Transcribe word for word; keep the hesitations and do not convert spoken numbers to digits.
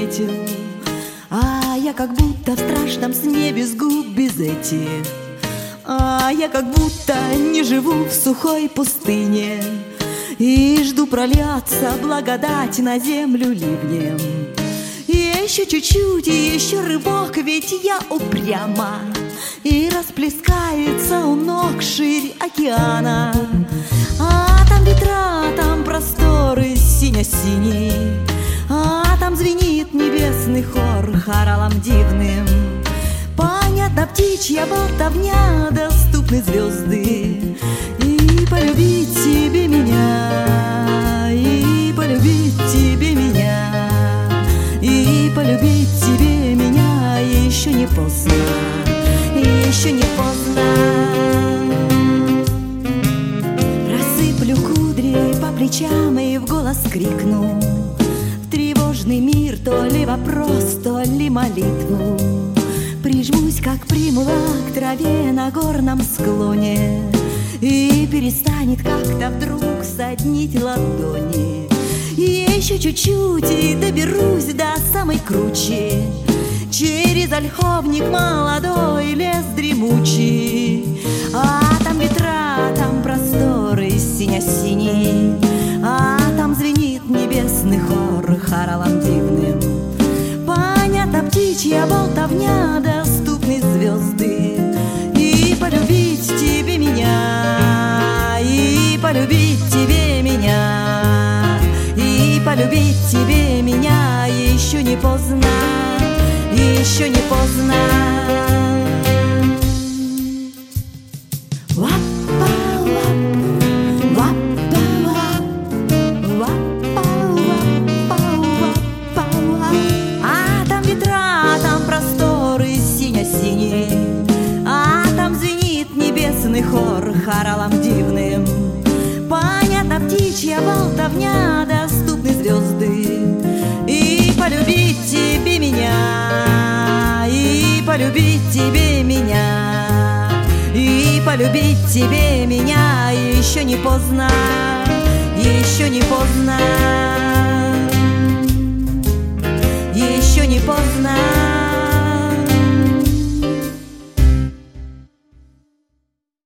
заметил, а я как будто в страшном сне без губ, без этих. А я как будто не живу в сухой пустыне и жду прольется благодать на землю ливнем. Еще чуть-чуть, и еще рывок, ведь я упряма, и расплескается у ног ширь океана. А там ветра, там просторы сине-синий, а там звенит небесный хор хоралом дивным. Понятно, птичья болтовня, доступны звезды. И полюбить тебе меня, и полюбить тебе меня, и полюбить тебе меня еще не поздно, еще не поздно. Рассыплю кудри по плечам и в голос крикну в тревожный мир то ли вопрос, то ли молитву. Прижмусь, как примула, к траве на горном склоне, и перестанет как-то вдруг соднить ладони. Еще чуть-чуть и доберусь до самой кручи, через ольховник молодой, лес дремучий. А там ветра, там просторы сине-синий, а там звенит небесный хор хоралом дивным. Понятно, птичья болтовня, доступны звезды. И полюбить тебе меня, и полюбить тебе меня, и полюбить тебе меня еще не поздно, еще не поздно. А там ветра, там просторы сине-синие, а там звенит небесный хор хоралом дивным. Понятно, птичья болтовня, доступны звезды. И полюбить тебе меня, и полюбить тебе меня, и полюбить тебе меня еще не поздно, еще не поздно, еще не поздно.